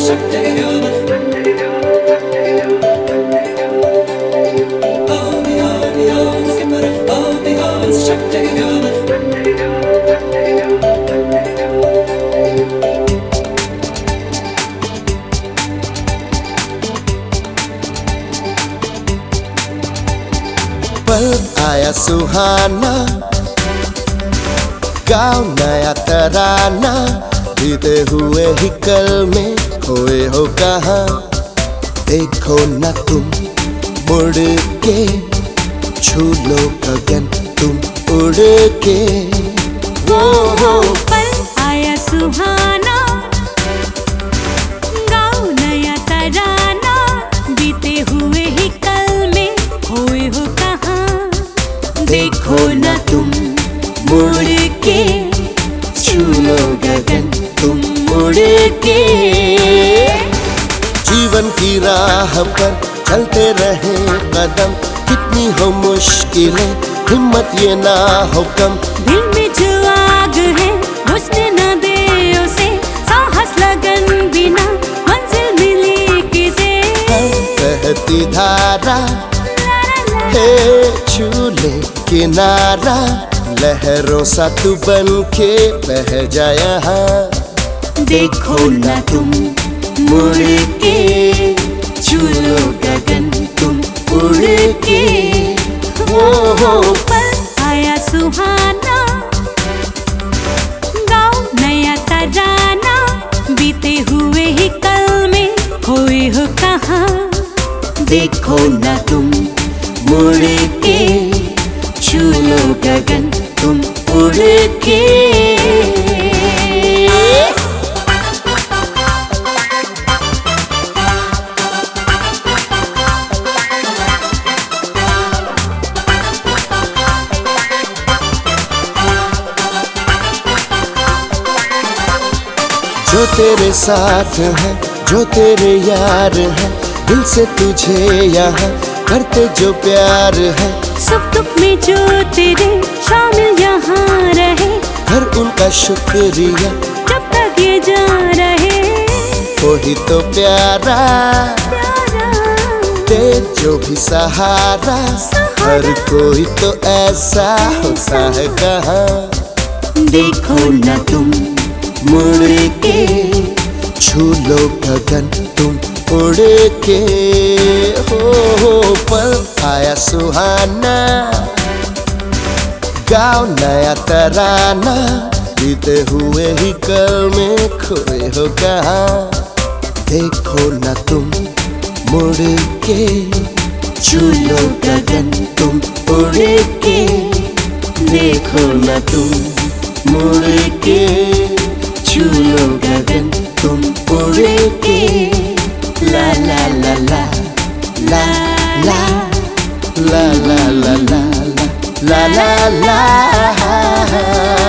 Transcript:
पल आया सुहाना, गाओ नया तराना, बीते हुए ही कल में खोए हो कहाँ। देखो न तुम मुड़ के, छू लो गगन तुम उड़ के। हो पल आया सुहाना, गाओ नया तराना, बीते हुए ही कल में खोए हो कहाँ। देखो न तुम मुड़ के, छू लो गगन तुम उड़ के। जीवन की राह पर चलते रहे कदम, कितनी हो मुश्किलें हिम्मत ये ना हो कम। दिल में जो आग है बुझने न दे उसे, साहस लगन बिना मंजिल मिली किसे। बहती धारा है छू ले किनारा, लहरों सा तू बन के बह जा यहाँ। देखो न तुम मुड़ के, छू लो गगन तुम उड़ के। हो पल आया सुहाना, गाओ नया तराना, बीते हुए ही कल में खोए हो कहाँ। देखो न तुम मुड़ के, छू लो गगन तुम उड़ के। जो तेरे साथ है, जो तेरे यार है, दिल से तुझे यहाँ करते जो प्यार है। सुख दुख में जो तेरे शामिल यहाँ रहे, हर उनका शुक्रिया जब तक ये जा रहे। वही तो प्यारा दे जो भी सहारा, हर कोई तो ऐसा होता है कहाँ। देखो न तुम मुड़ के, छू लो गगन तुम उड़ के। हो पल आया सुहाना, गाओ नया तराना, बीते हुए ही कल में खोए हो कहाँ। देखो न तुम मुड़ के, छू लो गगन तुम उड़ के। देखो न तुम मुड़ के, छू लो गगन तुम उड़ के। ला ला ला ला ला ला ला ला ला ला ला ला ला।